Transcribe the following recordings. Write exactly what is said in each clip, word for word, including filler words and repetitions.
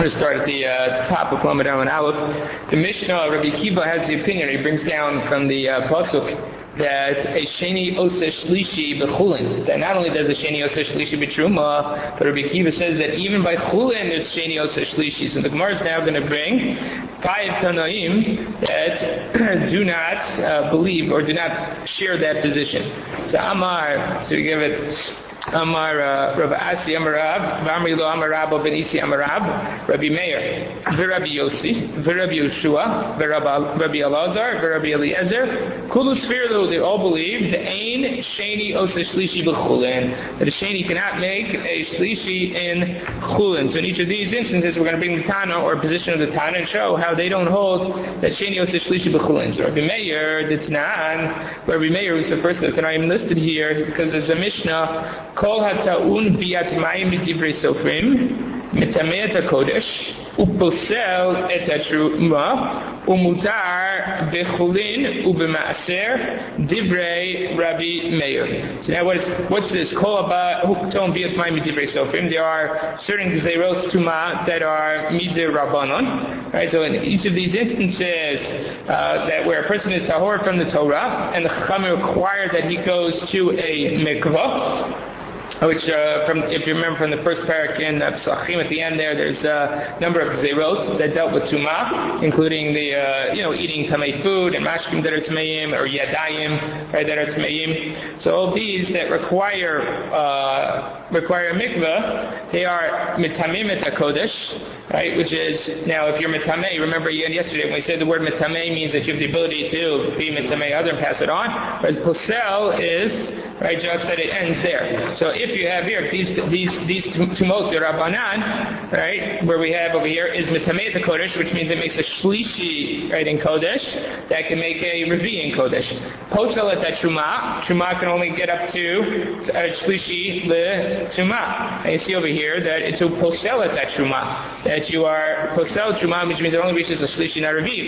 to start at the uh, top of Lamed Aleph and Aleph. The Mishnah, Rabbi Akiva has the opinion, he brings down from the uh, Pasuk, that a Sheni Oseh Shlishi b'chulin, that not only does a Sheni Oseh Shlishi b'truma, but Rabbi Akiva says that even by chulin there's Sheni Oseh Shlishi. So the Gemara is now going to bring five Tanaim that do not uh, believe or do not share that position. So Amar, so we give it Amar uh, Rav Asi Amar Rav, V'amri lo Amar Rabba ben Isi Amar Rab, Rabbi Meir, V'Rabbi Yossi, V'Rabbi Yeshua, V'Rabbi Elazar, V'Rabbi Eliezer, Kulu Sfirlu, they all believe, the Ein Sheni Oseh Shlishi B'chulin, that a Sheni cannot make a Shlishi in Chulin. So in each of these instances, we're going to bring the Tana or position of the Tana and show how they don't hold that Sheni Oseh Shlishi B'chulin. So Rabbi Meir, the Tanan, Rabbi Meir was the first that I'm listed here because there's a Mishnah, Kol hata'un biyat mayim b'divrei sofrim, metameh et hakodesh, uposel et hatruma, umutar bechulin ubemaaser divrei Rabbi Meir. So now what's what's this? Kol hata'un biyat mayim b'divrei sofrim. There are certain gzeros tuma that are midei rabbanon. Right. So in each of these instances, uh, that where a person is tahor from the Torah, and the Chachamim require that he goes to a mikvah. Which, uh, from if you remember from the first parak in uh, Pesachim at the end there, there's a number of zerot that dealt with tumah, including the uh, you know eating tamei food and mashkim that are tameim or yadayim, right, that are tameim. So all these that require uh, require a mikveh, they are mitamim et hakodesh, right? Which is now if you're mitamei, remember again yesterday when we said the word mitamei means that you have the ability to be mitamei other and pass it on. Whereas posel is right just that it ends there. So if you have here these these these tumot rabbanan, right, where we have over here is mitamei to kodesh, which means it makes a shlishi right in kodesh that can make a revi in kodesh. Posel at that truma, truma can only get up to uh, shlishi le truma. And you see over here that it's a posel at that truma, that you are posel truma, which means it only reaches a shlishi not revi.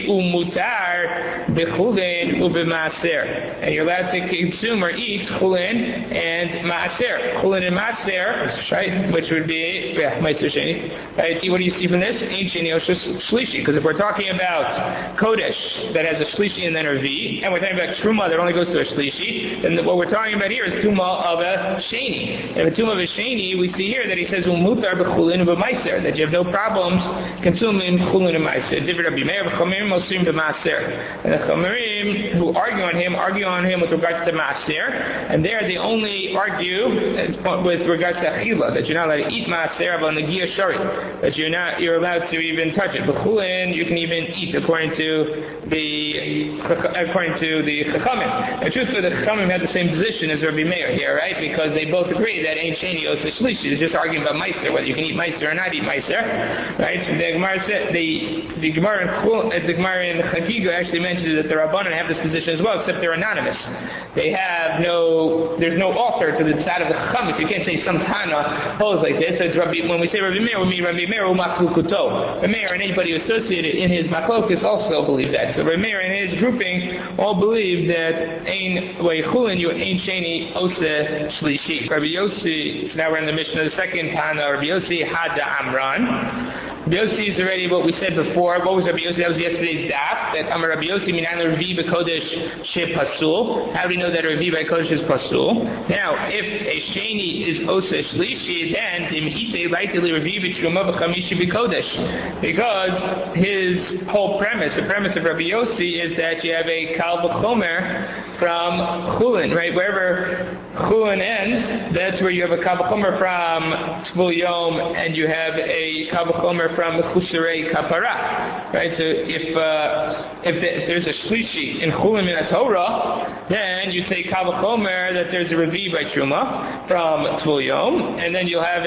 Umutar bechulin ubemaaser, and you're allowed to consume or eat chulin and maaser. Chulin and maaser, right, which would be, yeah, maaser sheni. Right, see, what do you see from this? Ain't sheni oseh shlishi. Because if we're talking about kodesh that has a shlishi and then a v, and we're talking about truma that only goes to a shlishi, then what we're talking about here is tuma of a sheni. And the tuma of a sheni, we see here that he says umutar b'chulin b'maaser, that you have no problems consuming chulin and maaser. Divrei Rabbi Meir v'chomerim osrim b'maaser. And the chomerim who argue on him argue on him with regards to maaser, and there they only argue with regards to achila, that you're not allowed to eat maaser on the gia shari, that you're not you're allowed to even touch it. But chulin you can even eat according to the according to the chachamim. And truthfully, the chachamim had the same position as Rabbi Meir here, right? Because they both agree that ain't sheni oseh shlishi. They're just arguing about meiser, whether you can eat meiser or not eat meiser, right? So the Gemara said the the Gemara in the Gemara in Chagiga actually mentions that the Rabbanan have this position as well, except they're anonymous. They have no, there's no author to the side of the Chacham, so you can't say some Tana holds like this. So it's Rabbi, when we say Rabbi Meir, we mean Rabbi Meir u'machlukuto. Rabbi Meir and anybody associated in his machlokes also believe that. So Rabbi Meir and his grouping all believe that ein chulin you ein sheni oseh shlishi. Rabbi Yossi, so now we're in the mission of the second Tana. Rabbi Yossi had Amran. Rabbi Yossi is already what we said before. What was Rabbi Yossi? That was yesterday's daf. That Amar Rabbi Yossi minan revi b'kodesh she pasul. How do we know that a revi by kodesh is pasul? Now, if a sheni is oseh shlishi, then dimhite lightly revi b'truma b'chamishi b'kodesh. Because his whole premise, the premise of Rabbi Yossi, is that you have a kal v'chomer from chulin, right? Wherever chulin ends, that's where you have a kal v'chomer from tvul yom, and you have a kal v'chomer from chusarei kapara, right? So if uh, if, the, if there's a shlishi in chulin min Torah, then you take kal v'chomer that there's a revi by truma from tvul yom, and then you'll have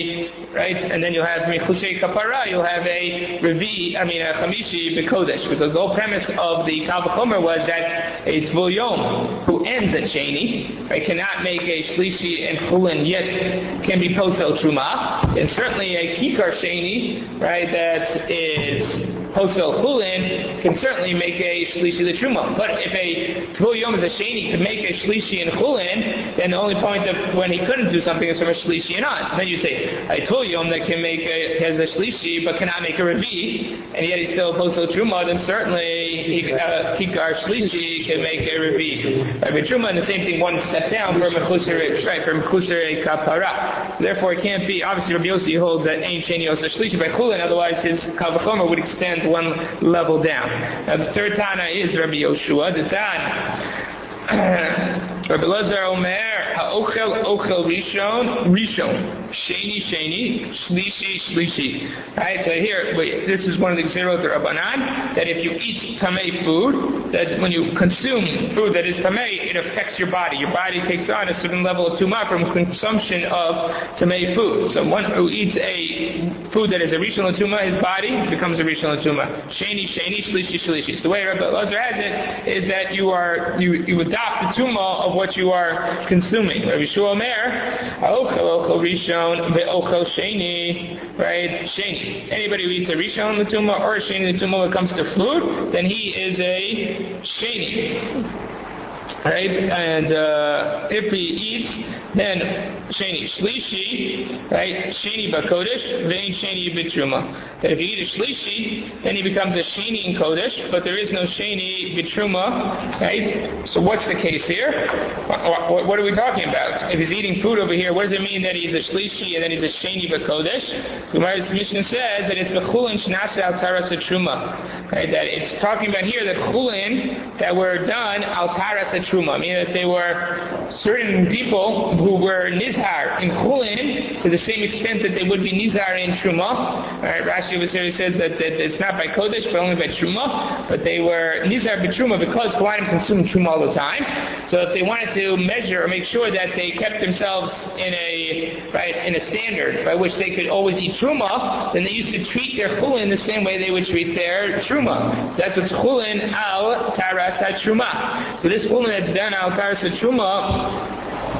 a right, and then you'll have chusarei kapara, you'll have a revi, I mean a chamishi b'kodesh, because the whole premise of the kal v'chomer was that a tvul yom who ends at sheni, right, cannot make a shlishi and chulin yet can be posel truma, and certainly a kikar sheni, right, that is posel chulin can certainly make a shlishi the truma. But if a tvul yom is a sheni could make a shlishi in chulin, then the only point of when he couldn't do something is from a shlishi and on. So then you say a tvul yom that can make a, has a shlishi but cannot make a revi, and yet he's still a posel truma, then certainly he, uh, kikar shlishi can make a revi. Right, but truma and the same thing, one step down from mechusar, right, from mechusar kapara. So therefore it can't be. Obviously Rabbi Yossi holds that ein sheni osa shlishi by chulin, otherwise his kavachomer would extend one level down. Now the third Tana is Rabbi Yoshua. The Tana Rabbi Lazar Omer ha'ochel ochel rishon rishon sheni sheni shlishi shlishi. Right. So here, wait, this is one of the zero the Rabbanan, that if you eat tamei food, that when you consume food that is tamei, it affects your body. Your body takes on a certain level of tumah from consumption of tamei food. So one who eats a food that is a rishon tumah, his body becomes a rishon tumah. Sheni sheni shlishi shlishi. So the way Rabbi Lazar has it is that you are you you adopt the tumah of what you are consuming. Rabbi Shua Omer, ha'ochel ochel rishon ve'ochel sheni, right? Sheni. Anybody who eats a rishon l'tumah or a sheni l'tumah when it comes to food, then he is a sheni. Right? And uh, if he eats, then sheni shlishi, right? Sheni b'kodesh, vein sheni b'truma. That if you eat a shlishi, then he becomes a sheni in kodesh, but there is no sheni b'truma, right? So what's the case here? What, what are we talking about? If he's eating food over here, what does it mean that he's a shlishi and then he's a sheni b'kodesh? So Gemara's Mishnah says that it's b'chulin shnasa al taras truma, right? That it's talking about here that chulin that were done al taras truma, meaning that they were certain people who were nizhar in chulin to the same extent that they would be nizhar in truma. Right? Rashi over here says that, that it's not by kodesh but only by truma, but they were nizhar by truma because kohanim consumed truma all the time. So if they wanted to measure or make sure that they kept themselves in a right in a standard by which they could always eat truma, then they used to treat their chulin the same way they would treat their truma. So that's what's chulin al taras truma. So this chulin that's done al taras truma,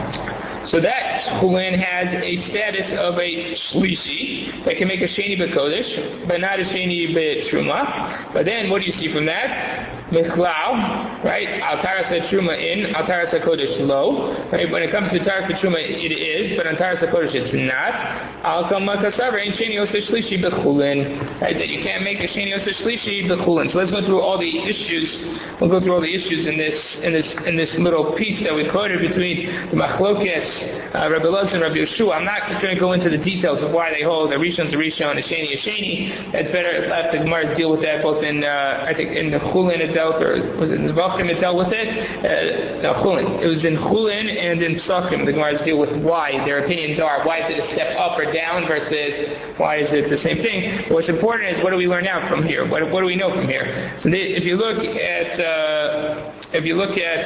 so that chulin has a status of a shlishi that can make a sheni b'kodesh, but not a sheni b'truma. But then, what do you see from that? Mechlau, right? Al taras truma in, al taras kodesh low. Right? When it comes to taras truma, it is, but on taras kodesh it's not. Al kama kasaver ain't sheni osa shlishi b'chulin. Right? That you can't make a sheni osa shlishi b'chulin. So let's go through all the issues. We'll go through all the issues in this in this in this little piece that we quoted between the machlokes, uh, Rabbi Lazar and Rabbi Yeshua. I'm not going to go into the details of why they hold the rishon's a rishon, a sheni a sheni. That's better let the Gemaras deal with that both in uh, I think in the chulin it dealt, or was it in Zvachim it dealt with it? Uh, no, chulin. It was in chulin and in psachim. The Gemaras deal with why their opinions are. Why is it a step up or down versus why is it the same thing? But what's important is what do we learn out from here? What, what do we know from here? So they, if you look at uh, if you look at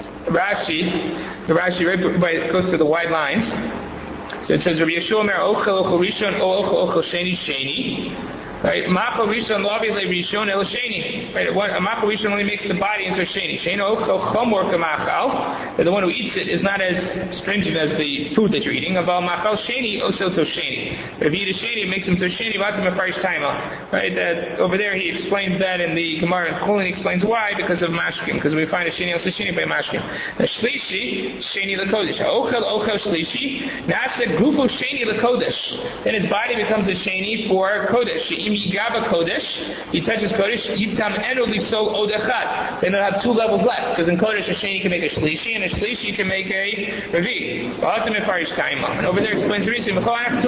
Rashi, the Rashi right, right goes to the white lines. So it says Rabbi Yeshua Mer ochel ochel rishon o ochel ochel sheni sheni. Right, machal rishon lo avi le rishon el sheni. Right, a machal rishon only makes the body into a sheni. Sheni ochel chomor kamachal. That the one who eats it is not as stringent as the food that you're eating. Aval machal sheni osil to sheni. But if you eat a sheni, it makes him to sheni. Vatim afarish taima. Right, that over there he explains that in the Gemara and Chulin explains why because of mashkim. Because we find a sheni osil sheni by mashkim. The shlishi sheni lekodesh. Ochel ochel shlishi. Nasa gufu sheni lekodesh. Then his body becomes a sheni for kodesh. Kodesh, he touches Kodesh, Yitam Enoli Sol Odechat. Then they'll have two levels left, because in Kodesh a Sheni can make a Shlishi, and a Shlishi can make a Revi. And over there explains the reason.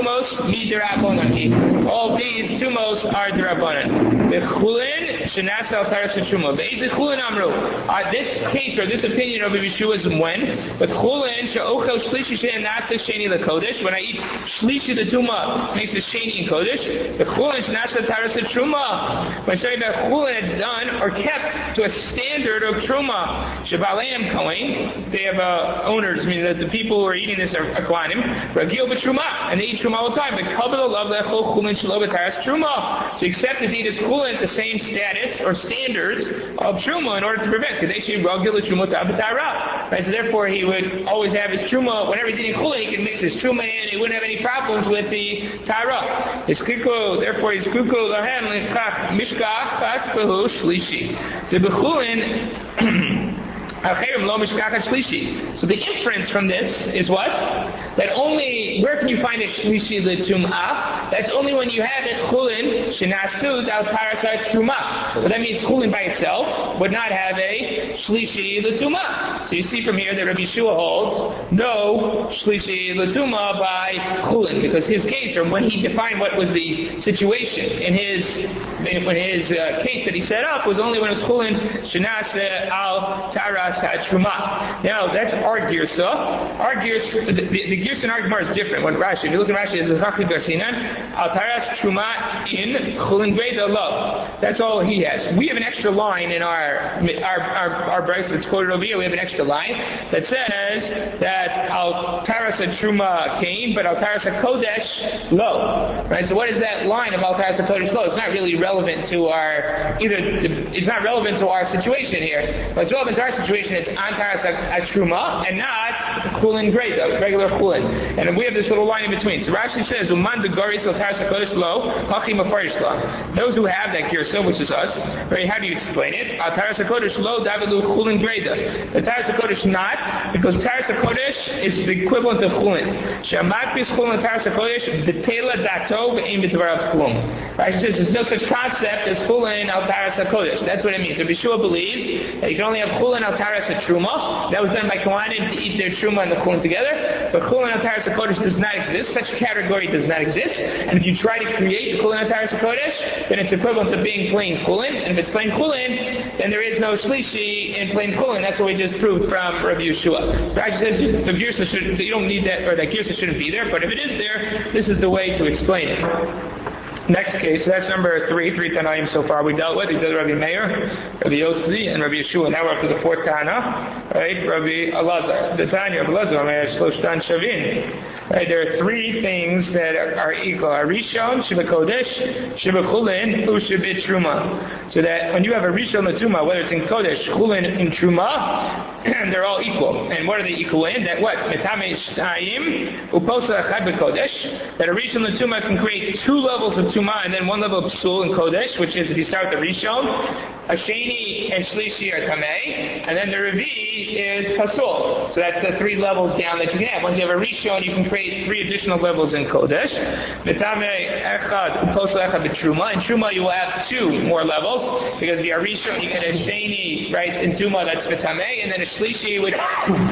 All these tumos are Derabanan. The Chulin, Shenas al Taras Truma. Be'ez Chulin Amru. This case, or this opinion of Rabbi Yeshua is when, but Chulin, She'ochel Shlishi She'en Nasa Sheni LeKodesh. When I eat Shlishi the Tuma, makes a Sheni in Kodesh. The Chulin, Shenas Taras Truma. When I say that chulin is done or kept to a standard of truma, Shabaleim Kohen, they have uh, owners, meaning that the people who are eating this are Kohanim, Ragil b'truma, and they eat truma all the time. The Kabbalah love lechol chulin shelo b'taras truma. So you accept to eat as chulin at the same status status or standards of truma in order to prevent. Right, so therefore he would always have his truma, whenever he's eating chulin, he can mix his truma in, he wouldn't have any problems with the tara. His kiko, therefore his kiko lahem mishkach paspahu shlishi. The bechulin so the inference from this is what? That only, where can you find a shlishi l'tum'ah? That's only when you have it chulin shenasud al parasat truma. But that means chulin by itself would not have a shlishi l'tum'ah. So you see from here that Rabbi Yeshua holds no shlishi l'tum'ah by chulin, because his case, or when he defined what was the situation in his when his uh, case that he set up was only when it was chulin shenasud al taras truma. Now that's our girsa. Our girsa, the, the, the girsa in our Gemara is different. When Rashi, if you look at Rashi, it's a chachli garsinan al taras truma in chulin greda lo. That's all he has. We have an extra line in our our our, our brayso that's quoted over here. We have an extra line that says that al taras truma came, but al taras kodesh lo. Right. So what is that line of al taras kodesh lo? It's not really relevant to our either. It's not relevant to our situation here. What's relevant to our situation is antaras truma and not chulin greda, regular chulin. And we have this little line in between. So Rashi says, "Uman degaris al taras kodesh lo, hachi mafarish lo." Those who have that girsa, which is us, right? How do you explain it? Al taras kodesh lo davilu chulin greda. The taras kodesh not, because taras kodesh is the equivalent of chulin. Shamat bis chulin taras kodesh betela dato ve'im b'dvarav klum. Rashi says there's no such concept as chulin al taras kodesh. That's what it means. So Yeshua believes that you can only have chulin al taras truma. That was done by Kohanim to eat their truma and the chulin together. But chulin al taras kodesh does not exist. Such a category does not exist. And if you try to create the chulin al taras kodesh, then it's equivalent to being plain chulin. And if it's plain chulin, then there is no shlishi in plain chulin. That's what we just proved from Rabbi Yeshua. So Rashi says the girsa should, you don't need that, or that girsa shouldn't be there. But if it is there, this is the way to explain it. Next case, so that's number three, three Tanaim so far we dealt with. We did Rabbi Meir, Rabbi Yossi, and Rabbi Yeshua. Now we're up to the fourth Tana, right? Rabbi Elazar. The Tanya of Elazar, Shloshtan Shavin. Right, there are three things that are, are equal. Arishon, Shiva Kodesh, Shiva Chulin, Ushibit Truma. So that when you have a Rishon and Truma, whether it's in Kodesh, Chulin, and Truma, they're all equal. And what are they equal in? That what? Metame Shtayim, Uposa Echad Kodesh. That a Rishon and Truma can create two levels of Tuma and then one level of Psul in Kodesh, which is if you start with the Rishon, Hasheni and Shlishi are Tamei, and then the Revi is Pasul. So that's the three levels down that you can have. Once you have a Rishon, you can create three additional levels in Kodesh. Metame Echad, Uposa Echad B'Truma. In Truma you will have two more levels, because if you have Rishon, you get a Sheni, right, in Tuma, that's Metame, and then a Shlishi, which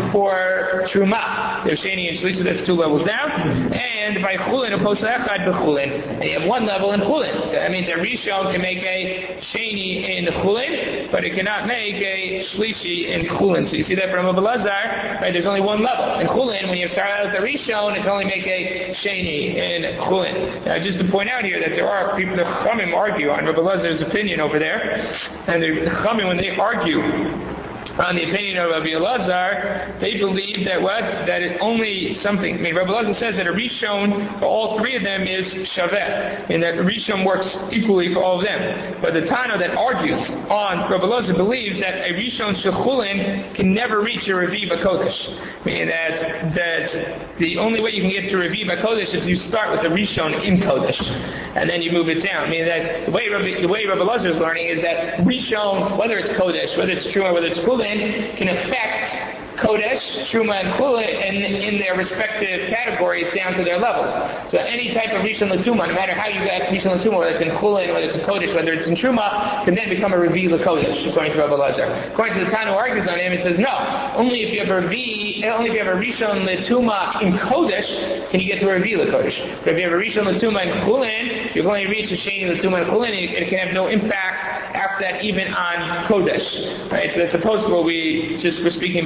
for Truma. So Sheni and Shlishi, that's two levels down. And by Chulin, Uposa Echad B'Chulin. And you have one level in Chulin. That means a Rishon can make a Sheni in Chulin, but it cannot make a Shlishi in Chulin. So you see that from Rabbi Elazar, right? There's only one level. In Chulin, when you start out with the Rishon, it can only make a Sheni in Chulin. Now, just to point out here that there are people, the Chachamim argue on Rabbi Elazar's opinion over there, and the Chachamim, when they argue on the opinion of Rabbi Elazar, they believe that what? That it only something, I mean, Rabbi Elazar says that a Rishon for all three of them is Shaveh, and that a Rishon works equally for all of them. But the Tana that argues on Rabbi Elazar believes that a Rishon Shechulin can never reach a Revi B'Kodesh. Meaning that, that the only way you can get to Revi B'Kodesh is you start with the Rishon in Kodesh, and then you move it down. Meaning that the way Rabbi, the way Rabbi Elazar is learning is that Rishon, whether it's Kodesh, whether it's Truma, whether it's Chulin, can affect Kodesh, Truma, and Chulin in, in their respective categories down to their levels. So any type of Rishon L'Tuma, no matter how you got Rishon L'Tuma, whether it's in Chulin, whether it's in Kodesh, whether it's in Truma, can then become a Revi L'Kodesh, according to Rabbi Elazar. According to the Tana who argues on him, it says no. Only if you have a Revi, only if you have a Rishon L'Tuma in Kodesh, can you get to a Revi L'Kodesh. But if you have a Rishon L'Tuma in Chulin, you can only reach a Sheni L'Tuma in Chulin, and it can have no impact after that even on Kodesh. Right? So that's opposed to what we just were speaking about before.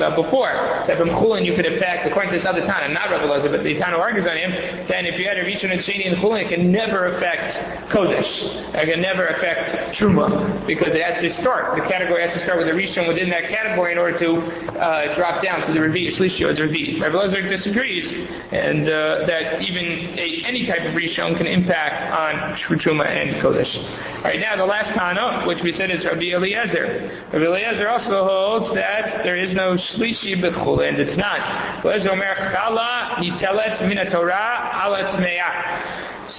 tahor, that from chulin you could in fact, according to this other Tana, not Rabbi Elazar, but the Tana argues on him, then if you had a rishon and sheni and chulin, it can never affect kodesh. It can never affect truma, because it has to start. The category has to start with a rishon within that category in order to uh, drop down to the revi, shlishi or the revi. Rabbi Elazar disagrees, and uh, that even a, any type of rishon can impact on truma and kodesh. All right, now the last Tana, which we said is Rabbi Eliezer. Rabbi Eliezer also holds that there is no shlishi b'chulin, and it's not. Eliezer omer chala nitelet min haTorah ala tmeah.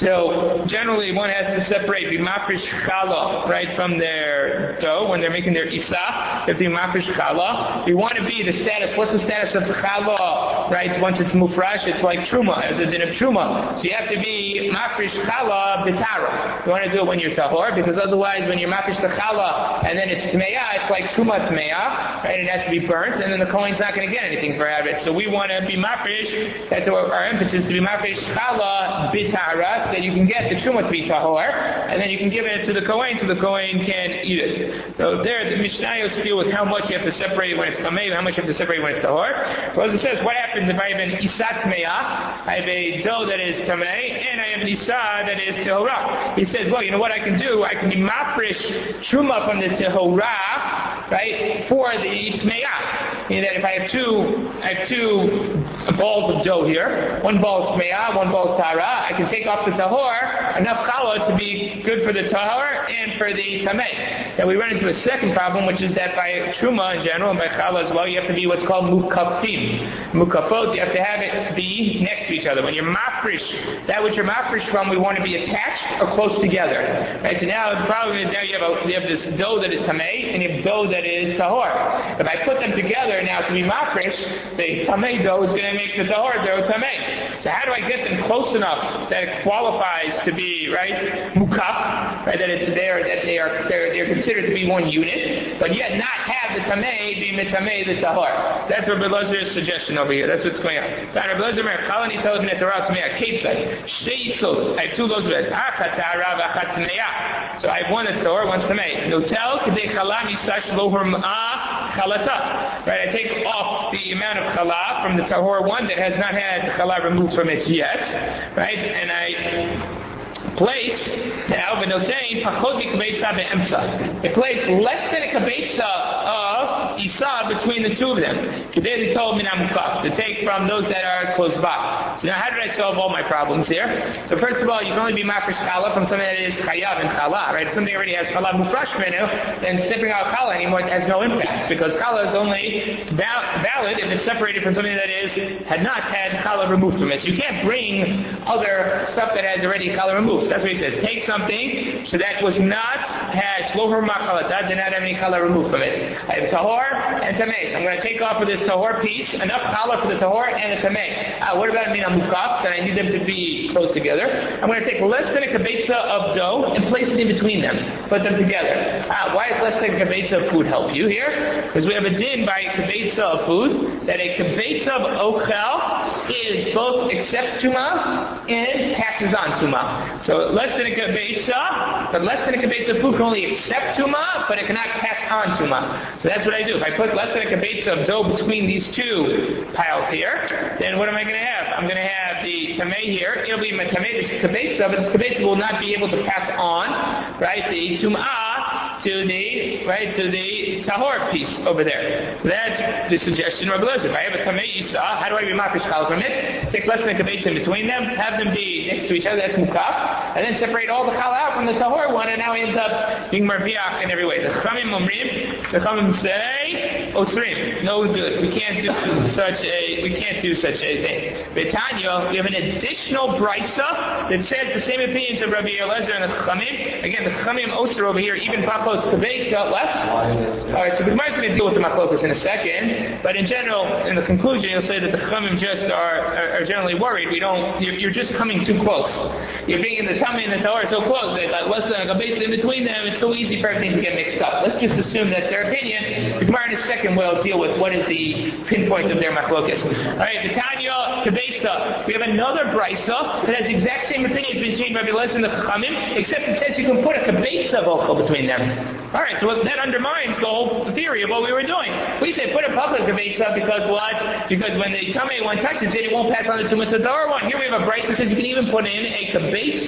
So generally, one has to separate b'mafresh chala, right, from their dough when they're making their isa. They have to be mafresh chala. We want to be the status. What's the status of chala, right? Once it's mufresh, it's like truma, as a din of truma. So you have to be mafresh chala b'tara. You want to do it when you're tahor, because otherwise, when you're mafresh the chala and then it's tmeah, it's like truma tmeah, right? It has to be burnt, and then the kohen's not going to get anything for it. So we want to be mafresh. That's our, our emphasis, to be mafresh chala b'tara. That you can get the truma to be tahor, and then you can give it to the kohen, so the kohen can eat it. So there, the Mishnayos deal with how much you have to separate it when it's tamei, and how much you have to separate it when it's tahor. Well, as it says, what happens if I have an isa tmeah, I have a dough that is tamei, and I have an isa that is tehorah. He says, well, you know what I can do? I can be mafresh truma from the tehorah, right, for the tmeah. Meaning that if I have two, I have two balls of dough here, one ball is tmeah, one ball is tahara, I can take off the tahor, enough challah to be good for the tahor and for the tamei. Now we run into a second problem, which is that by truma in general and by challah as well, you have to be what's called mukafim. Mukafot, you have to have it be next to each other. When you're mafresh, that which you're mafresh from, we want to be attached or close together. Right? So now the problem is now you have a, you have this dough that is tamei and you have dough that is tahor. If I put them together now to be mafresh, the tamei dough is going to make the tahor dough tamei. So how do I get them close enough that it qualifies to be, right, mukaf, right, that it's there, that they are they're, they're considered to be one unit, but yet not have the tamei be mitamei the tahor. So that's Rabbi Elazar's suggestion over here. That's what's going on. Rabbi Elazar mer chalani tells me Torah tmeah ketzai shtei isot. I have two loaves of it. Achat tahara v'achat tmeah. So I have one that's tahor, one's tamei. Notel k'dei chalami sash lo hermah chalata. Right, I take off the amount of chala from the tahor one that has not had chala removed from it yet, right, and I place now v'notein pachot mikabetza be'emtza. It place less than a kabetza of isa between the two of them. Today they told me namukaf to take from those that are close by. So now how did I solve all my problems here? So first of all, you can only be mafresh chala from something that is chayav and chala, right? If something already has chala mufresh menu, then separating out chala anymore has no impact, because chala is only val- valid if it's separated from something that is had not had chala removed from it. So you can't bring other stuff that has already chala removed. So that's what he says. Take something so that was not had shloher ma'chalata, did not have any chala removed from it. I have tahor and tamei. So I'm going to take off of this tahor piece enough chala for the tahor and the tamei. Uh, what about mina mukaf? That I need them to be close together. I'm going to take less than a kabetza of dough and place it in between them. Put them together. Uh, why does less than a kabetza of food help you here? Because we have a din by kabetza of food that a kabetza of ochel is both accepts tuma and passes on tuma. So less than a kabetza, but less than a kabetza of food can only accept tuma, but it cannot pass on tuma. So that's what I do. If I put less than a kabetza of dough between these two piles here, then what am I going to have? I'm going to have the tamei here. It'll be my tamei, this kabetza, but this kabetza will not be able to pass on, right, the tum'ah to the, right, to the tahor piece over there. So that's the suggestion of Rabbi Elazar. If I have a tamei isa, how do I be mafresh chala from it? Take less than a kabetza in between them, have them be next to each other, that's mukaf, and then separate all the chala out from the tahor one, and now he ends up being marviach in every way. The chachamim omrim, the chachamim say, osrim, no good. We can't do such a, we can't do such a thing. Betanya, we have an additional brisa that says the same opinions of Rabbi Elazar and the chachamim. Again, the chachamim osir over here, even pachos kabetza left. Alright, so the Gemara is going to deal with the machlokas in a second, but in general, in the conclusion, you'll say that the chachamim just are, are, are generally worried. We don't, you're, you're just coming too close. You're bringing the tamei and the tahor so close that like, less than a kabetza in between them, it's so easy for everything to get mixed up. Let's just assume that's their opinion. The Gemara in a second will deal with what is the pinpoint of their machlokas. Alright, the Tanya kabetza. We have another brisa that has the exact same opinion as between Rabbi Eliezer and the Chachamim, except it says you can put a kabetza of ochel between them. All right, so that undermines the whole theory of what we were doing. We say put a public kabetza because what? Because when the tamei one touches it, it won't pass on the tumah to the other one. Here we have a brisa that says you can even put in a kabetza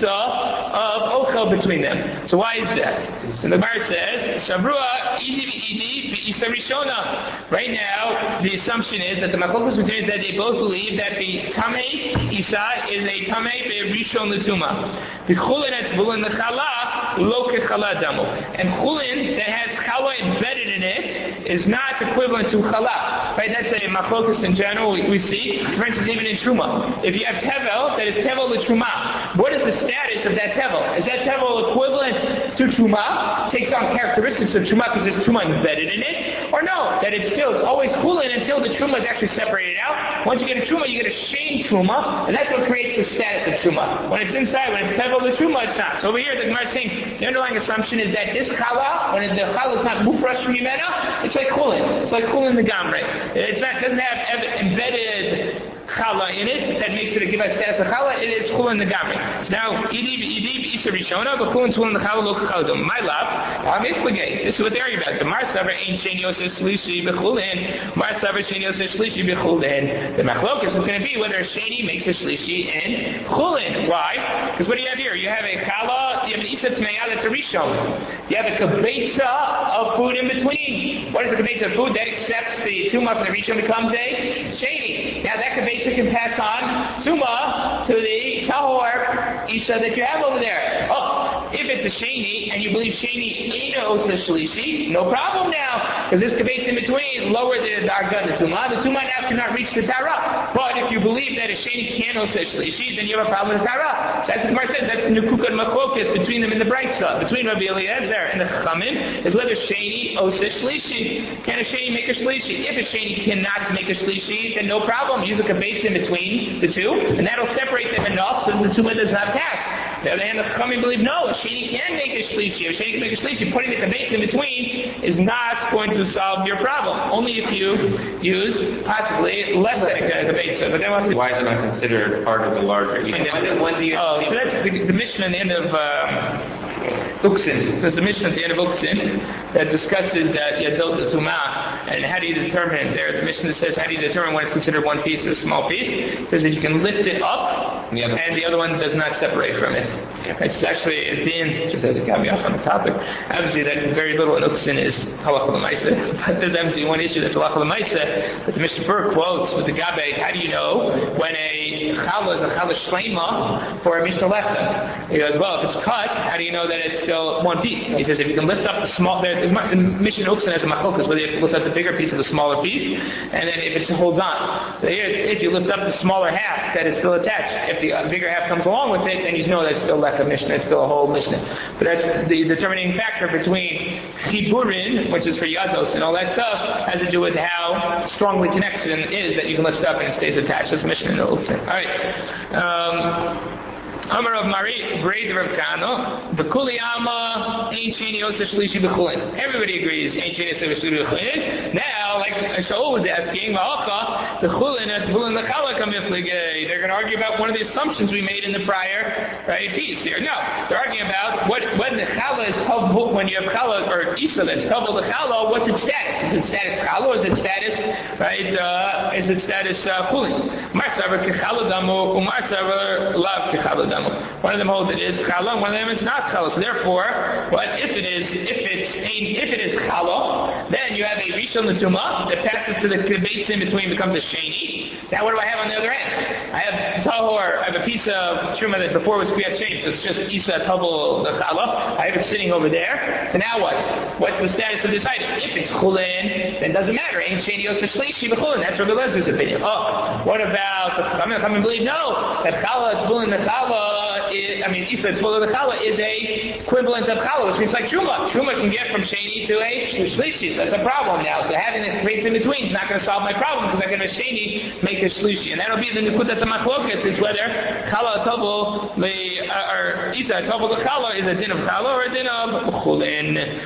of ochel between them. So why is that? So the Gemara says, Shabrua idi idi v'isa rishona. Right now, the assumption is that the machlokas between is that they both believe that the tamei isa is a tamei be'rishon l'tuma. The chulin that's bulin l'chala lo kechala damu. And chulin that has chala embedded in it is not equivalent to chala. Right? That's a machlokas in general. We, we see, for instance, even in truma. If you have tevel that is tevel l'truma, what is the status of that tevel? Is that tevel equivalent to truma? Takes on characteristics of truma because there's truma embedded in it, or no? That it's still it's always chulin until the truma is actually separated out. Once you get a truma, you get a shame truma, and that's what creates the status of truma. When it's inside, when it's tevel the truma, it's not. So over here, the Gemara is saying the underlying assumption is that this chala, when the chala is not mufresh from yimena, it's like chulin. It's like chulin the gamre. It's not doesn't have embedded chala in it that makes it a give us status of chala. It is chulin the gamre. So now idi idi isa rishona, but chulin chulin the chala lo chaldo. My love, this is what they're arguing about. The mar savar ain't sheni yosef shlishi bechulin. Mar savar sheni yosef shlishi bechulin. The machlokas is going to be whether a sheni makes a shlishi and chulin. Why? Because what do you have here? You have a chala, you have an isa tmeya that's a rishon. You have a kabetza of food in between. What is a kabetza of food? That accepts the tumah from the rishon becomes a sheni. Now that kabetza can pass on tumah to the tahor isa that you have over there. Oh, if it's a sheni and you believe sheni ain't osa shlishi, no problem now, because this kabetza in between lower the darga the tumah. The tumah now cannot reach the tara. But if you believe that a sheni can osa shlishi, then you have a problem with the tara. So that's what the Gemara says. That's the nukukah machlokas between them in the brayta, between Rabbi Eliezer and the Chachamim, is whether sheni osa shlishi. Can a sheni make a shlishi? If a sheni cannot make a shlishi, then no problem. Use a kabetza in between the two, and that'll separate them enough so that the tumah does not pass. The other hand, the Chachamim believe no, a sheni can make a shlishi. If a sheni can make a shlishi, putting the kabetza in between is not going to solve your problem. Only if you use possibly less than a kabetza. But then what's why is it not considered part of the larger? When, when do you? Oh, so that's the, the mission at the end of. Um, Uksin. There's a mission at the end of Uksin that discusses that Yadot the Tumah and how do you determine there. The mission that says how do you determine when it's considered one piece or a small piece. It says that you can lift it up and the other one does not separate from it. It's actually a din, just as a caveat on the topic. Obviously, that very little in Uksin is halacha l'maisa, but there's obviously one issue that's halacha l'maisa. But the Mishnah Berurah quotes with the Gabe, how do you know when a challah is a challah shlema for a Mishnah lechem? He goes, well, if it's cut, how do you know that it's still one piece? He says if you can lift up the small, the, the Mishnah Uksin has a machlokas whether you have to lift up the bigger piece of the smaller piece, and then if it holds on. So here, if you lift up the smaller half that is still attached, if the uh, bigger half comes along with it, then you know that's still left a Mishnah, it's still a whole Mishnah. But that's the determining factor between chiburin, which is for yados and all that stuff, has to do with how strongly connection is that you can lift up and it stays attached. That's the Mishnah in Uksin. Alright. Um, Amar of Mari, Braid Rav Kano, V'kuli Ama, Ein Sheni Osa Shlishi B'chulin. Everybody agrees, Ein Sheni Osa Shlishi B'chulin. Now, like Shaul was asking, V'acha, B'chulin, Etzvulin L'chala Kamifligay. They're going to argue about one of the assumptions we made in the prior right, piece here. No, they're arguing about what, when the chala is tavul, when you have chala, or Isa that's tavul the chala, what's its status? Is it status chala, or is it status, right, uh, is it status chulin? Uh, Mar Savar Kechala Damu, Umar Savar Lav Kechala Damu. One of them holds it is chala, and one of them it's not chala. So therefore, what if it is if it's a, if it is chala, then you have a rishon l'tumah that passes to the kabetza in between becomes a sheni. Now what do I have on the other end? I have tahor. I have a piece of truma that before was kriyat sheni, so it's just isa tabel the chala. I have it sitting over there. So now what? What's the status of this item? If it's chulin, then it doesn't matter. Ain't sheni yosef shlishi b'chulin. That's Rabbi Eliezer opinion. Oh, what about the I'm going to come and believe no that chala is chulin the chala. Is, I mean, Isa Tzvula the Chala is a equivalent of Chala, which means like Truma. Truma can get from Sheni to a Shlishi, so that's a problem now. So having the creates in between is not going to solve my problem because I can have a Sheni make a Shlishi. And that'll be the Nikutat Machlokas is whether Chala Tovul, the, uh, or Isa Tovul the Chala is a din of Chala or a din of Chulin.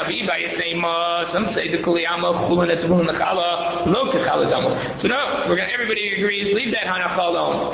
Some say the Kuliyama Chulin Tzvula the Chala, Lo Kechala Damu. So no, we're going everybody agrees, leave that Hanacha alone. And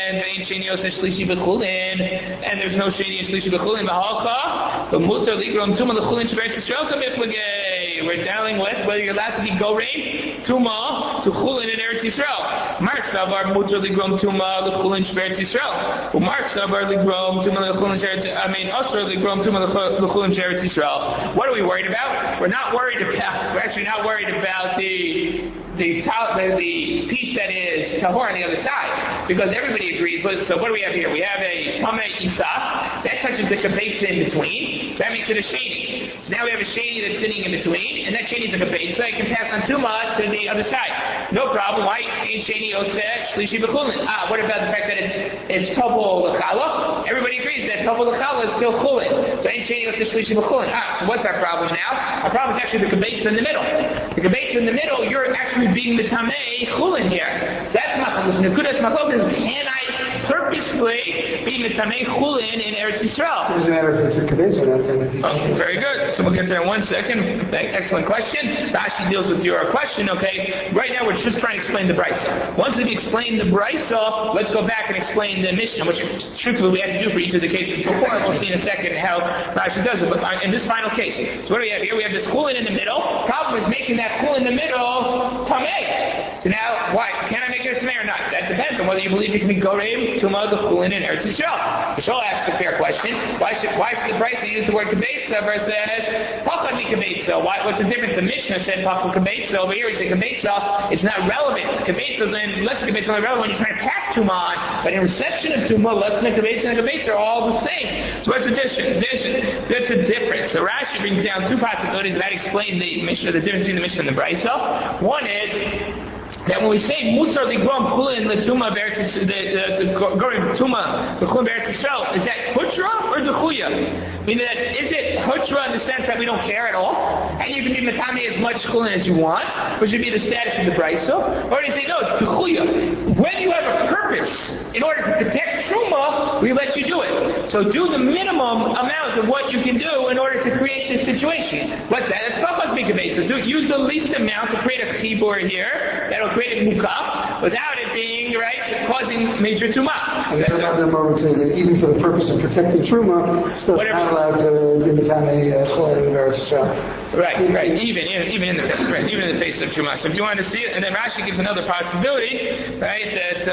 ve'ein sheni oseh shlishi b'chulin, and there's no sheni shlishi b'chulin b'halcha, but mutar ligrom tuma l'chulin sheberetz Yisrael kamiflagei. We're dealing with whether you're allowed to be gorein tuma to chulin in Eretz Yisrael. Mar savar mutar ligrom tuma l'chulin sheberetz Yisrael. Umar savar ligrom tuma l'chulin sheberetz. I mean, asur ligrom tuma l'chulin sheberetz Yisrael. What are we worried about? We're not worried about. We're actually not worried about the the the, the piece that is tahor on the other side, because everybody agrees with. So what do we have here? We have a tamei isa that touches the kabeitza in between, so that makes it a sheni. So now we have a sheni that's sitting in between, and that sheni is a kabeitza. It can pass on tuma to the other side. No problem. Why ain't sheni oseh shlishi b'chulin? Ah, what about the fact that it's it's tovel l'chala? Everybody agrees that tovel l'chala is still chulin. So ain't sheni oseh shlishi b'chulin. Ah, so what's our problem now? Our problem is actually the kabeitza in the middle. The kabeitza in the middle, you're actually being the tamei chulin here. So that's machlokes. Nekudas machlokes is, can I purposely be the tamei chulin in Eretz Yisrael? It doesn't matter if it's a kabeitza or not. Then oh, very good. So we'll get there in one second. Excellent question. Rashi deals with your question. Okay. Right now we're just trying to explain the brisa. Once we've explained the brisa, let's go back and explain the Mishnah, which truthfully we have to do for each of the cases before. And we'll see in a second how Rashi does it. But in this final case, so what do we have here? We have this chulin in the middle. Problem is making that chulin in the middle tamei. So now, why? Can I make it a tamei or not? That depends on whether you believe it can be goreim tuma the chulin in Eretz Yisrael. So Shaul asks a fair question. Why should why should the brisa use the word kabeitza versus pachad mi kabeitza? Why? What's the difference? The Mishnah said pachad kabeitza. Over here, he said kabeitza. It's not relevant. Kabeitza is less than kabeitza only relevant when you're trying to pass tuma on. But in reception of tuma, less than kabeitza and kabeitza are all the same. So what's the difference? There's a difference. So Rashi brings down two possibilities of how to explain the Mishnah, the difference between the Mishnah and the brisa. One is that when we say mutar ligrom chulin l'tuma beretz the the gorim tuma l'chulin beretz Yisrael, is that hutra or zechuya? Meaning that is it hutra in the sense that we don't care at all, and you can be matami as much chulin as you want, which would be the status of the brisa, or do you say no, it's zechuya? When you have a purpose in order to protect truma, we let you do it. So do the minimum amount of what you can do in order to create this situation. What's that? That's pachas mikabeit. So do, use the least amount to create a chibur here that'll create a mukaf without it being right causing major tumah. And then another moment saying that even for the purpose of protecting truma, still not allowed to be matame chulin in Eretz Yisrael. Right, right. Even in, even in the face, right, even in the face of truma. So if you want to see it, and then Rashi gives another possibility, right, that.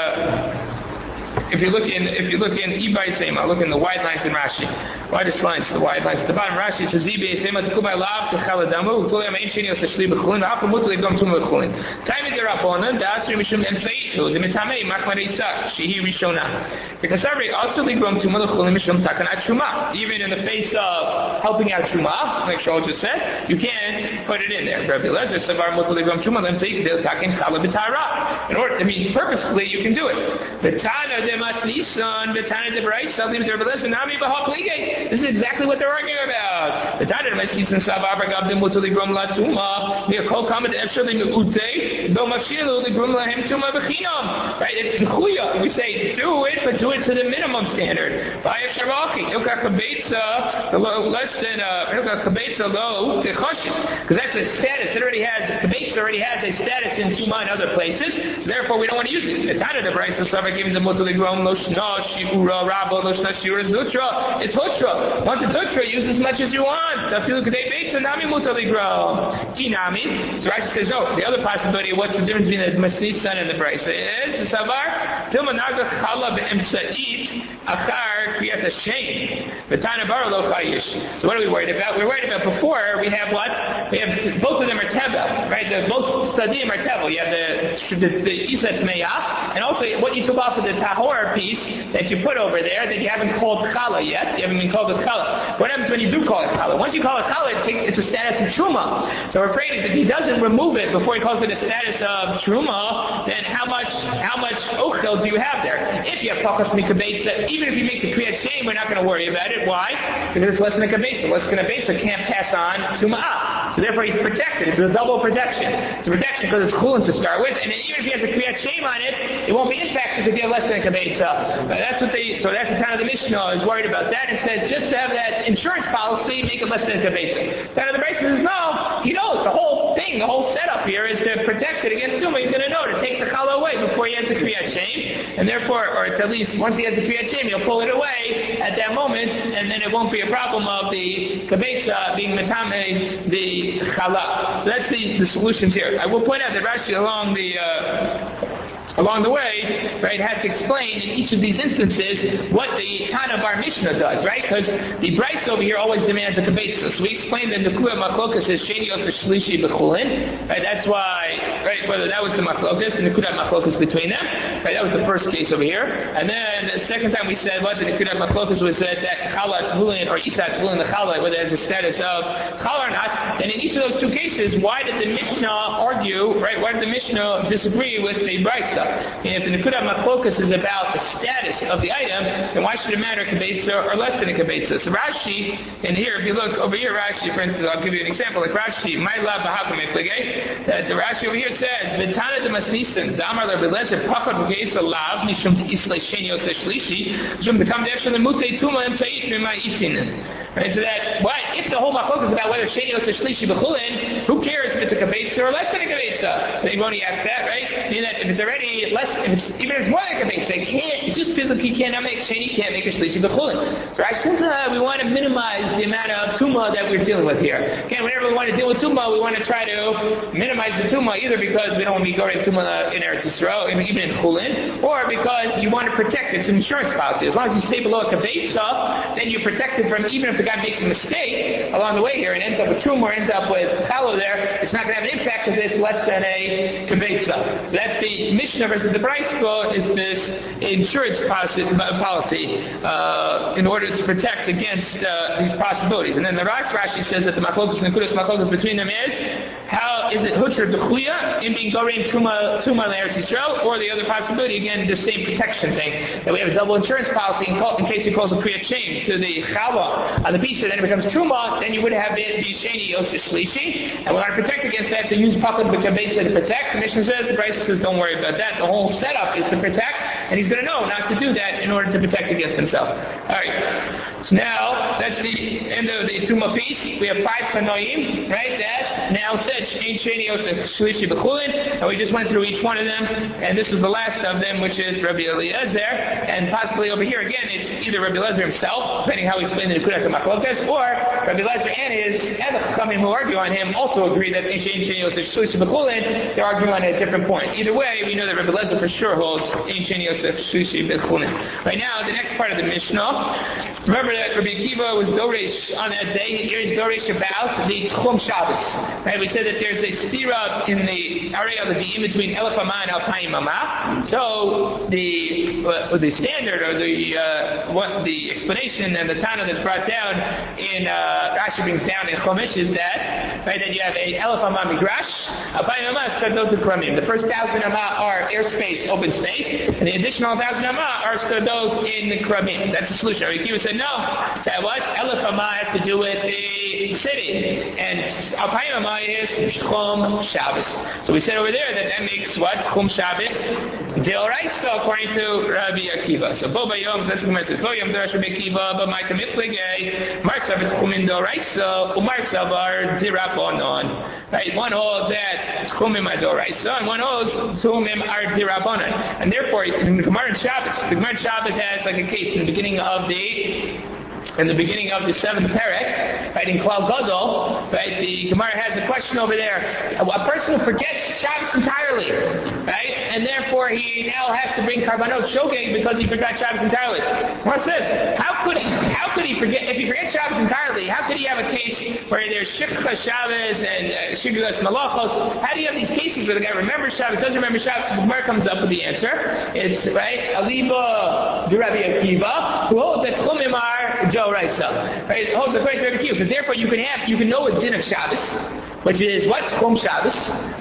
Uh, If you look in, if you look in Ibai Sema, look in the wide lines in Rashi, widest lines, the wide lines at the bottom. Rashi says Ibai Sema Tukubai Lav Kechaladamu Utuli Amain Sheni Osashli B'Chulin V'Afa Mutuli Gom Tum B'Chulin. Time of the Rabbanan Dasri Mishum Emsaitu Zimitamei Machmar Isa Shehi Rishona. Because every also Gom Tum B'Chulin Mishum Takanat Shuma. Even in the face of helping out Shuma, like Shaul just said, you can't put it in there. Rabbi Lezer Savar Mutuli Gom Shuma Lem Teik Del Takin Chala B'Tara. In order, I mean, purposefully you can do it. B'Tana Dem this is exactly what they're arguing about. The Tana Maslisan Savar Gabdim Mutuli Grum Latuma, the Kol Kamed Esheli Ute, Do Mashilu, the Grum Lahem Tuma Bechinam. Right? It's Chuya. We say do it, but do it to the minimum standard. Vaya Shavaki, Hilka Kabetza, the low less than uh Hilka Kabetza low, the Choshin. Because that's a status. It already has Kabetza already has a status in Tuma and other places, so therefore we don't want to use it. The Tana the Brisa Savar giving the Mutuli Grum it's hutra. Once it's hutra, use as much as you want. So Rashi says, oh, the other possibility of what's the difference between the Masnisan and the Brisa is the Savar Tilmanaga Chala Be'emsa'it Achar Kriyat Hashem V'Tana Bar Lo Chayish. So what are we worried about? We're worried about before we have what? We have both of them are Tevel, right? The both Stadim are Tevel. You have the the, the Isa Tmeya, and also what you took off of the Tahor piece that you put over there that you haven't called challah yet. You haven't been called a challah. What happens when you do call it challah? Once you call it challah, it takes, it's a status of truma. So we're afraid is if he doesn't remove it before he calls it a status of truma, then how much how much ochel do you have there? If you have pachas mikabeitza, even if he makes a kriyat shem, we're not going to worry about it. Why? Because it's less than a kabeitza. Less than a kabeitza can't pass on truma. So therefore he's protected. It's a double protection. It's a protection because it's chulin to start with, and then even if he has a kriyat shem on it, it won't be impacted because you have less than a kabeitza. Uh, that's what they. So that's the time of the Mishnah is worried about that and says just to have that insurance policy, make it less than a kabeitza. Time of the Brisa says no. He knows the whole thing, the whole setup here is to protect it against Tumah. He's going to know to take the challah away before he has the Kriyat Shem, and therefore, or at least once he has the Kriyat Shem, he'll pull it away at that moment, and then it won't be a problem of the kabetza being metame the challah. So that's the, the solutions here. I will point out that Rashi along the uh, Along the way, right, has to explain in each of these instances what the Tana of our Mishnah does, right? Because the Bryce over here always demands a kabetza. So we explained that the Nekuda Machlokas is Sheni Yosef Shlishi B'chulin, right? That's why, right, whether that was the Machlokas, the Nekuda Machlokas between them, right? That was the first case over here. And then the second time we said what the Nekuda Machlokas was that that Chala Tzvulin or Isa Tzvulin the Chala, whether it has a status of Chala or not. And in each of those two cases, why did the Mishnah argue, right? Why did the Mishnah disagree with the Bryce? And if the Nekuda Machlokas is about the status of the item, then why should it matter kabetza or less than a kabetza? So Rashi, and here, if you look over here, Rashi, for instance, I'll give you an example, like Rashi, my love that the Rashi over here says, V'tana de masnisin, the Amar le'belezer, pachad v'geitza lav, mishum t'isle sheni yoseh shlishi, mishum t'kam de'efshel l'mutei tuma em ta'it mimai itin. Right, so that, why, if the whole machlokas is about whether sheni yoseh shlishi b'chulin, who cares if it's a kabetza or less than a kabetza? They won't ask that, right? Meaning that if it's already less, if it's, even if it's more than a kabetza, it can't, it just physically cannot make sheni, can't make a shlishi b'chulin. So actually, uh, we want to minimize the amount of tumah that we're dealing with here. Okay, whenever we want to deal with tumah, we want to try to minimize the tumah, either because we don't want to be going tumah in Eretz Yisrael, even in chulin, or because you want to protect its insurance policy. As long as you stay below a kabetza, then you're protected from, even if the guy makes a mistake along the way here and ends up with tumah or ends up with challah there, it's not going to have an impact because it's less than a kabetza. So that's the Mishnah versus the Bryce law, is this insurance policy, policy uh, in order to protect against uh, these possibilities. And then the Rash Rashi says that the machlokas and the kudas machlokas between them is, how is it hutra d'chuya in being gorein tuma tuma l'Eretz Yisrael, or the other possibility, again, the same protection thing, that we have a double insurance policy in, call, in case it calls a kriyat shame to the challah on the piece, then it becomes truma, then you would have it be sheni yosef shlishi, and we want to protect against that, so use pakad b'kabetza to protect. The Mishnah says, the Bryce says, don't worry about that. The whole setup is to protect, and he's going to know not to do that in order to protect against himself. All right. So now that's the end of the tuma piece. We have five tanoim, right? That now said sheni sheni yosef shlishi b'chulin, and we just went through each one of them, and this is the last of them, which is Rabbi Eliezer, and possibly over here again, it's either Rabbi Eliezer himself, depending how he explained the Nekudat Machlokas, or Rabbi Eliezer and his and the Chachamim who argue on him also agree that sheni sheni yosef shlishi b'chulin. They're arguing on a different point. Either way, we know that Rabbi Eliezer for sure holds sheni yosef shlishi b'chulin. Right now, the next part of the Mishnah. Remember that Rabbi Akiva was Doresh on that day. Here he's Doresh about the Tchum Shabbos. Right? We said that there's a stira in the area of the in between Elef Amah and Alpayim Amah. So the uh, the standard or the uh, what the explanation and the Tana that's brought down in uh, Rashi brings down in Chumash is that right that you have a Elef Amah Migrash, Alpayim Amah Skadot Kramim. The first thousand Amah are airspace, open space, and the additional thousand Amah are Skadot in the Kramim. That's the solution. Rabbi Akiva said no. That what? Elef Amah has to do with the city, and Alpayim Amah is Tchum Shabbos. So we said over there that that makes what? Tchum Shabbos Deoraisa, according to Rabbi Akiva. So Bo Bayom, that's the Gemara says, Bo Yom Derash Rabbi Akiva, Bo Maika Mitflige, Marsav Tchumin Deoraisa, Umarsav are Dirabonon. Right? One holds that Tchumim are Deoraisa, and one holds Tchumim are Dirabonon. And therefore, in the Gemara in Shabbos, the Gemara in Shabbos has like a case in the beginning of the in the beginning of the seventh perek, right, in Klal Gadol, right, the Gemara has a question over there. A person who forgets Shabbos entirely, right, and therefore he now has to bring Karbanot Shogeg because he forgot Shabbos entirely. Gemara says, how could he, how could he forget, if he forgets Shabbos entirely, how could he have a case where there's Shikha Shabbos and uh, Shiglas Malachos? How do you have these cases where the guy remembers Shabbos, doesn't remember Shabbos? The Gemara comes up with the answer. It's, right, Aliba de Rabbi Akiva, who holds that Chumim are Deoraisa. Right? It holds according to Rabbi Akiva, because therefore you can have, you can know a din of Shabbos, which is what? Tchum Shabbos. But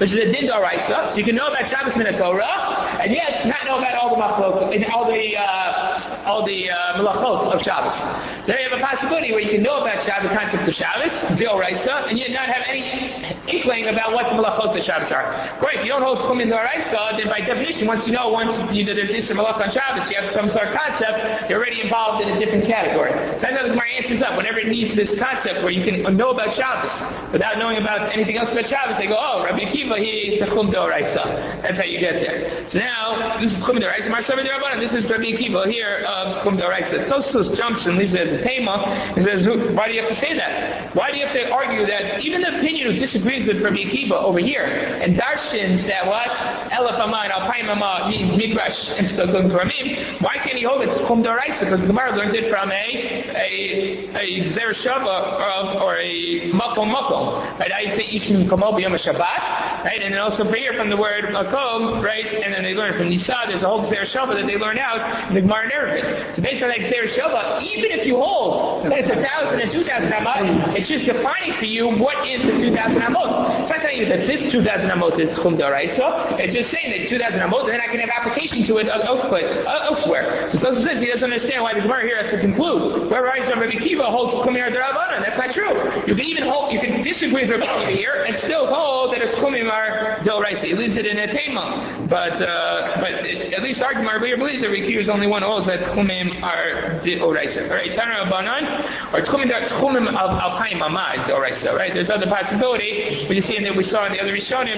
which is a din d'oraisa. So you can know about Shabbos min Torah, and yet not know about all the machlok, and all the uh, all the uh, melachot of Shabbos. So there you have a possibility where you can know about Shabbos, the concept of Shabbos, d'oraisa, and yet not have any inkling about what the melachot of Shabbos are. Great, if you don't hold tchum in d'oraisa, then by definition, once you know once you know there's this malach on Shabbos, you have some sort of concept, you're already involved in a different category. So I know the Gemara answers up whenever it needs this concept where you can know about Shabbos without knowing about anything else about Shabbos. They go, oh, Rabbi Akiva, he tchum d'oraisa. That's how you get there. So now this is tchum d'oraisa. Marshav d'Rabbanan. This is Rabbi Akiva here of tchum d'oraisa. Tosfos jumps and leaves it as a tema. He says, why do you have to say that? Why do you have to argue that even the opinion who disagrees with Rabbi Akiva over here and darshins that what elef amah and alpayim amah means midrash and still going from him? Why can't he hold it tchum d'oraisa? Because the Gemara learns it from a a a gzer shava or a makom makom. Right? I say ishmin kamol b'yom Shabbat. Right? And then also for here from the word makom. Right? And then they learn from Nisa. There's a whole gzer shava that they learn out in the Gemara and Eruvin. So based on that gzer shava, even if you hold that it's a thousand and two thousand amot, it's just defining for you what is the two thousand amot. It's not telling you that this two thousand amot is tchum d'oraisa. It's just saying that two thousand amot, and then I can have application to it elsewhere. elsewhere. So Tosfos says he doesn't understand why the Gemara here has to conclude where Rabbi Akiva holds tchum in d'Rabbanan. That's not true. You can even hold, you can disagree with Rabbi Akiva here and still hold that it's tchum d'oraisa. He leaves it in a tema, but uh, but it, at least argument Rabbi believes that Rabbi Akiva is only one who holds that tchum are d'oraisa. All right, Tana Rabbanan or tchum tchum of alpayim amah is d'oraisa. Right? There's other possibility. We see in that we saw in the other Rishonim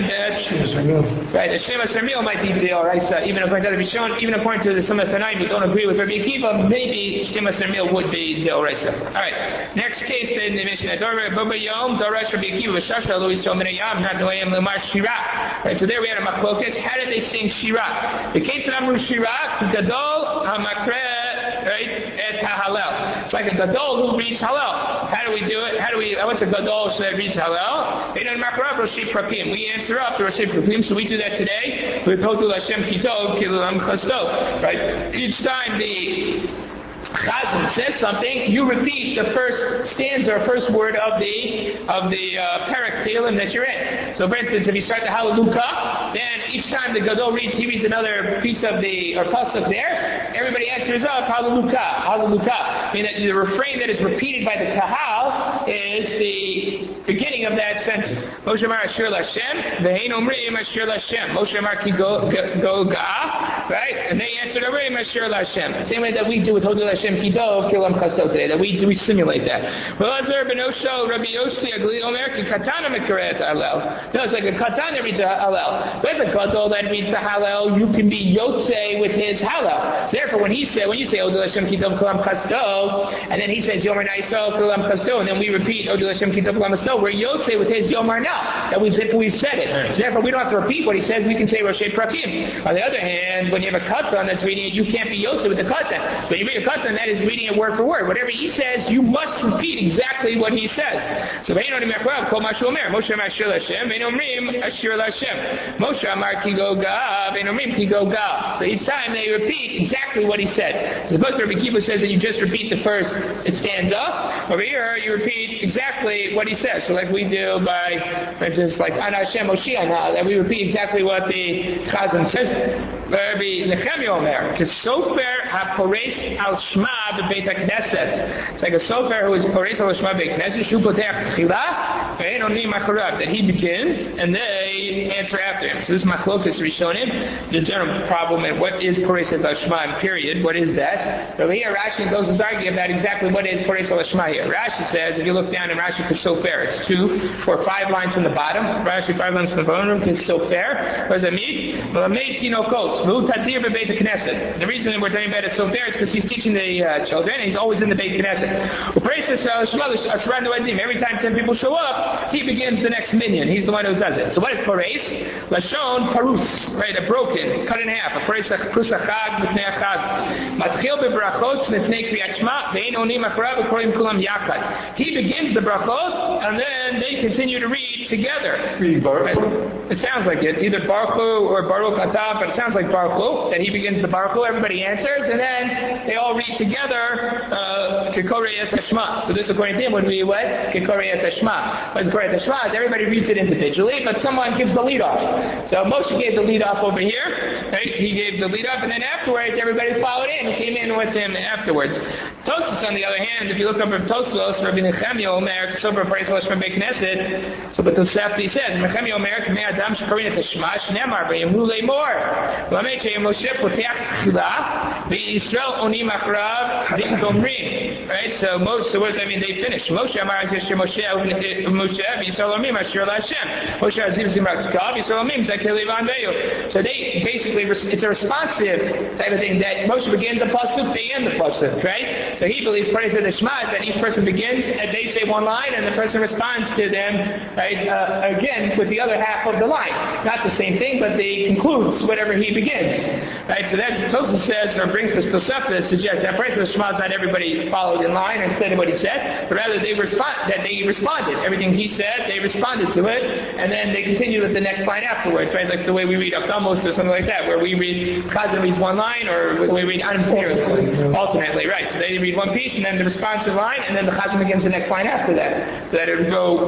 that right, the Shema Sarmil might be d'oraisa, even according to the Rishon, even according to the some of the Tanaim who don't agree with Rabbi Akiva, maybe Shema Sarmil would be d'oraisa. All right, next case then the Mishnah Baba Yom Dorash Rabbi Akiva Shasha Louis Yom Yam Not Noyam Lamar Shira. Right, so there we had a machlokas. How did they sing Shira? The case of Amru Shira to Gadol Hamakre, right? It's Halal. It's like a Gadol who reads Halal. How do we do it? How do we? What's a Gadol that reads Halal? They don't Makrav Roshi Prapim. We answer up to Roshi Prapim, so we do that today with Hodu Hashem Kitov Kilam Chasto. Right? Each time the Chazan says something, you repeat the first stanza or first word of the of the uh, parak Tehillim that you're in. So for instance, if you start the Hallelujah, then each time the Gadol reads, he reads another piece of the, or pasuk there, everybody answers up, Hallelujah, Hallelujah. I mean, the refrain that is repeated by the Kahal is the beginning of that sentence. Moshe Amar Ashir Lashem, Ve'ein Omrim Ashir Lashem. Moshe Amar Ki Go Ga, right? And they answered Omrim Ashir Lashem. Same way that we do with Hodu Hashem Kitov Kilam Chasto today, that we do, we simulate that. Velazar Ben Osho Rabbi Yossi Agli Omer Ki Katana Mekaret Halal. No, it's like a Katan that reads a Halal. But the Gadol that reads the Halal, you can be Yotze with his Halal. So therefore, when he said, when you say Hodu Hashem Kitov Kilam Chasto, and then he says Yomer Naiso Kilam Chasto, and then we repeat Hodu Hashem Kitov Kilam Chasto, we're Yotze with his Yomar now. That was if we've said it. So therefore, we don't have to repeat what he says. We can say Roshei Prakim. On the other hand, when you have a Katan that's reading it, you can't be Yotze with the Katan. So when you read a Katan, that is reading it word for word. Whatever he says, you must repeat exactly what he says. So Ve'ein Onim Yakrav Kol Mashu Omer Moshe Amar Ashir Lashem Ve'ein Omrim Ashir Lashem Moshe Amar Ki Go Ga Ve'ein Omrim Ki Go Ga. So each time they repeat exactly what he said. So supposed to Rabbi Akiva says that you just repeat the first stanza. Over here, you repeat exactly what he says. So like we do by, for instance, like Ana Hashem Moshiach, that we repeat exactly what the Chazan says. Rabbi Nechemia Omer, because Sofer HaPores Al Shema B'Beit HaKnesset. It's like a Sofer who is Pores Al Shema B'Beit HaKnesset, Shu Potech Tchila, Ve'ein Onim Macharav, that he begins, and they answer after him. So this Machlokas Rishonim, the general problem at what is Pores Al Shema, period, what is that? But here Rashi goes to argue about exactly what is Pores Al Shema here. Rashi says, if you look down in Rashi for Sofer, it's two or five lines from the bottom. Rashi five lines from the bottom, because Sofer, what does that mean? Well, made Tinokos. The reason we're talking about it so fair is because he's teaching the uh, children, and he's always in the Beit Knesset. Every time ten people show up, he begins the next minyan. He's the one who does it. So what is Pares? Lashon Parus, right? A broken, cut in half. A Pares Prusachag B'fnei Achag. Matchil bebrachot B'fnei Kriyat Shema Ve'ein Onim Acharav V'Korim Kulam Yakad. He begins the brachot and then they continue to read together. Read Baruch. It sounds like it, either Baruch Hu or Baruch Atah, but it sounds like Baruch Hu, that he begins the Baruch Hu, everybody answers, and then they all read together, uh, Kekorei et Hashma. So this, according to him, would be what? Kekorei et Hashma. What is Kekorei et Hashma? Everybody reads it individually, but someone gives the lead off. So Moshe gave the lead off over here, right? He gave the lead off, and then afterwards, everybody followed in, came in with him afterwards. Tosfos, on the other hand, if you look up at Tosfos, Rabbi Nechemia Omer, Sober Praise Hashem Beit Knesset, so but the Safti says, Nechemia Omer, K'mei Adam Shekorin et Hashma, Shnemar, V'yemlu Leimor. Lamed Sheyem Moshe Poteach Tchila, V'Yisrael Onim Achrav, V'Gomrim. Right? So, Moshe, so what does that mean? They finished. Moshe Amar Aziz Moshe, Moshe, V'Yisrael Omim, Asher L'Hashem. Moshe Aziz Zimrak Tkal, V'Yisrael Omim, Zakeh Levan Veyu. So they basically, it's a responsive type of thing that Moshe begins the pasuk, they end the pasuk, right? So he believes, according to the Shema, that each person begins and they say one line, and the person responds to them, right? Uh, again with the other half of the line. Not the same thing, but they concludes whatever he begins, right? So that's Tosfos says, or brings this Tosefta that suggests that according to the Shema, not everybody followed in line and said what he said, but rather they respond that they responded. Everything he said, they responded to it, and then they continued with the next line afterwards, right? Like the way we read Akdamos or something like that, where we read Chazan reads one line, or we read Adam Sefiros alternately, right? So they read one piece and then the responsive line, and then the Chazan begins the next line after that, so that it would go.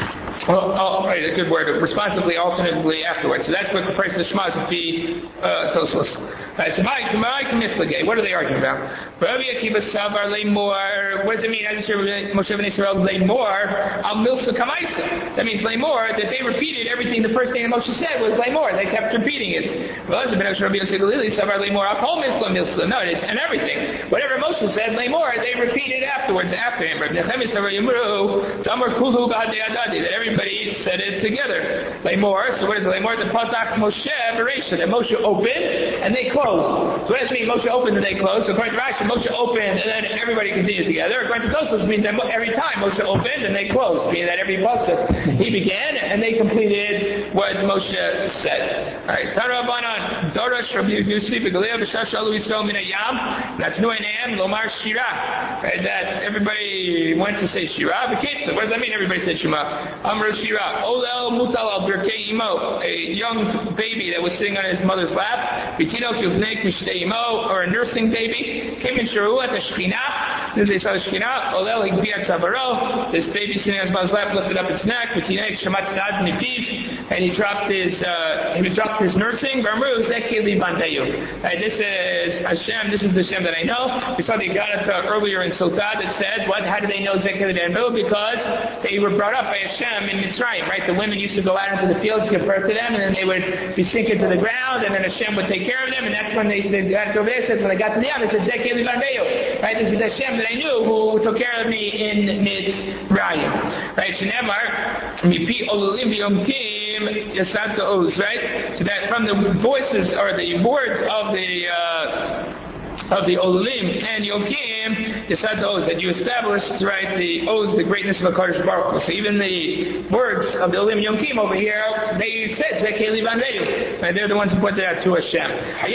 Oh, oh, right, a good word. Responsively, alternatively afterwards. So that's what the price of the Shema is to be uh, Tosfos. Right, so my my Kamiflagay. What are they arguing about? Rabbi Akiva Savar Leimor. What does it mean? As Moshe ben Israel Leimor Al Milsa Kamaisa. That means Leimor, that they repeated everything. The first thing that Moshe said was Leimor. They kept repeating it. Well, as Rabbi Yosef Galili Savar Leimor Al Kol Milsa Milsa. No, it's and everything. Whatever Moshe said, Leimor, they repeated afterwards after him. Rabbi Nechemia Savar Yimru Tamar Kulu B'Hadei Adadi. That everybody said it together. Leimor. So what is Leimor? The Patach Moshe Bereisha. That Moshe opened and they closed. So what does it mean? Moshe opened and they closed. So according to Rashi, Moshe opened and then everybody continued together. According to Tosfos, it means that every time Moshe opened and they closed, meaning that every pasuk he began and they completed what Moshe said. All right. Tara Banan Darash Rabbi Yosef Galileo B'Shash Alu Yisrael Min Hayam. That's Nu Einam Lomar Shira. Right. That everybody went to say Shira. B'Kitz. What does that mean? Everybody said Shema. Amru Shira. Olel Mutal Al Birkei Imo. A young baby that was sitting on his mother's lap. B'Tino Kivnek Mishtei Imo, or a nursing baby. Came in Shiru at the Shekhinah. Since they saw the Shekhinah, Olel Higbiat Savaro. This baby sitting on his mother's lap lifted up its neck. B'Tinek Shemat Dad Nipiv, and he dropped his. Uh, he was dropped his nursing. V'Amru Zekeli Bandeyu. Right. This is Hashem. This is the Hashem that I know. We saw the Gadata earlier in Sotah that said, what? How do they know Zekeli Bandeyu? Because they were brought up by Hashem in Mitzrayim. Right. The women used to go out into the fields, give birth to them, and then they would be sinking to the ground, and then Hashem would take care of them, and that's when they, they got over there. Says when they got to the Yam, they said Zekeli Bandeyu. Right. This is the Hashem that I knew who took care of me in Mitzrayim. Right. Shenemar Mipi Olulim B'Yom Kim Yasanta Oz. Right. So that from the voices or the words of the uh, of the Olim and Yokim, you said those that you established, right, the Oz, the greatness of HaKadosh Baruch Hu. So even the words of the Olim and Yokim over here, they said, Zekeli Bandeyu. And they're the ones who pointed out to Hashem.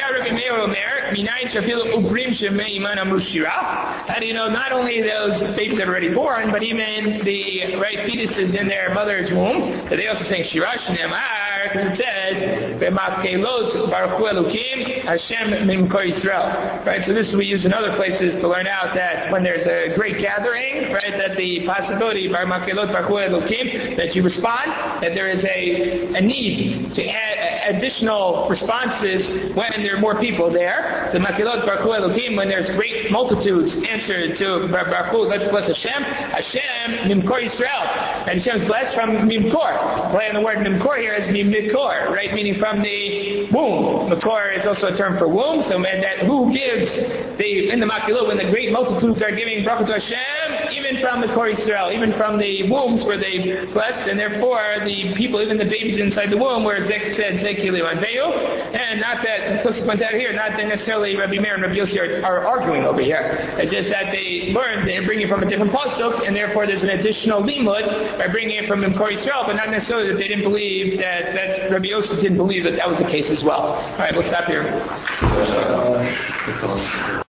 How do you know not only those babies that are already born, but even the right fetuses in their mother's womb, that they also saying Shira Shneimar, because it says, B'makelot Baruch Hu Elokim, Hashem Mimkor Yisrael. Right, so this we use in other places to learn out that when there's a great gathering, right, that the possibility, Bar Makelot Baruch Hu Elokim, that you respond, that there is a, a need to add additional responses when there are more people there. So Makelot Baruch Hu Elokim, when there's great multitudes answer to Baruch Hu, let's bless Hashem, Hashem Mimkor Yisrael. And Hashem is blessed from Mimkor. Play on the word Mimkor here is Mimkor, right, meaning from the womb. Mimkor is also a term for womb, so man, that who gives the in the Makilut, when the great multitudes are giving bracha to Hashem, even from the Kor Yisrael, even from the wombs where they blessed, and therefore the people, even the babies inside the womb, where Zek said Zekeli Bandeyu, and not that Tosfos points out here, not that necessarily Rabbi Meir and Rabbi Yossi are, are arguing over here. It's just that they learned they're bringing it from a different pasuk, and therefore there's an additional limud by bringing it from Kor Yisrael, but not necessarily that they didn't believe that that Rabbi Yossi didn't believe that that was the case as well. All right, we'll stop here.